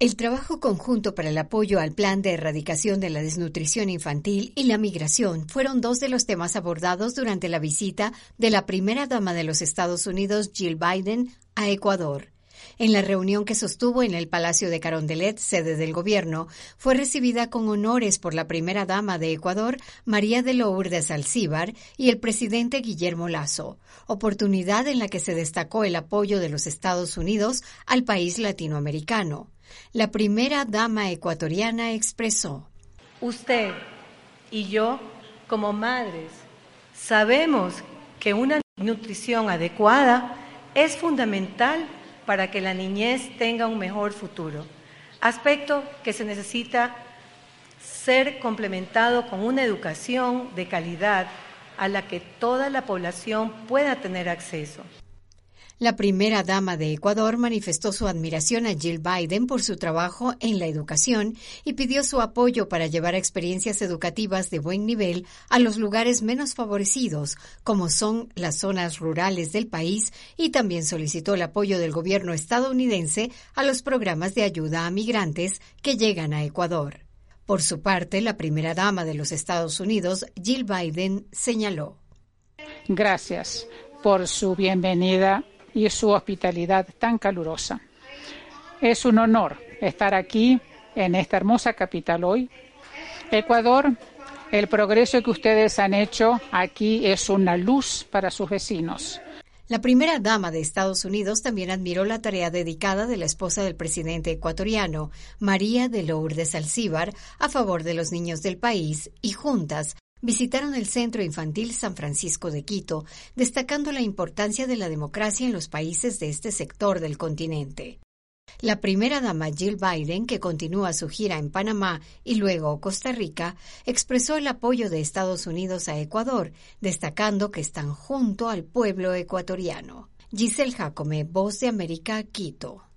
El trabajo conjunto para el apoyo al plan de erradicación de la desnutrición infantil y la migración fueron dos de los temas abordados durante la visita de la primera dama de los Estados Unidos, Jill Biden, a Ecuador. En la reunión que sostuvo en el Palacio de Carondelet, sede del gobierno, fue recibida con honores por la primera dama de Ecuador, María de Lourdes Alcíbar, y el presidente Guillermo Lasso, oportunidad en la que se destacó el apoyo de los Estados Unidos al país latinoamericano. La primera dama ecuatoriana expresó: Usted y yo, como madres, sabemos que una nutrición adecuada es fundamental para que la niñez tenga un mejor futuro, aspecto que se necesita ser complementado con una educación de calidad a la que toda la población pueda tener acceso. La primera dama de Ecuador manifestó su admiración a Jill Biden por su trabajo en la educación y pidió su apoyo para llevar experiencias educativas de buen nivel a los lugares menos favorecidos, como son las zonas rurales del país, y también solicitó el apoyo del gobierno estadounidense a los programas de ayuda a migrantes que llegan a Ecuador. Por su parte, la primera dama de los Estados Unidos, Jill Biden, señaló: Gracias por su bienvenida y su hospitalidad tan calurosa. Es un honor estar aquí en esta hermosa capital hoy. Ecuador, el progreso que ustedes han hecho aquí es una luz para sus vecinos. La primera dama de Estados Unidos también admiró la tarea dedicada de la esposa del presidente ecuatoriano, María de Lourdes Alcíbar, a favor de los niños del país, y juntas visitaron el Centro Infantil San Francisco de Quito, destacando la importancia de la democracia en los países de este sector del continente. La primera dama Jill Biden, que continúa su gira en Panamá y luego Costa Rica, expresó el apoyo de Estados Unidos a Ecuador, destacando que están junto al pueblo ecuatoriano. Giselle Jacome, Voz de América, Quito.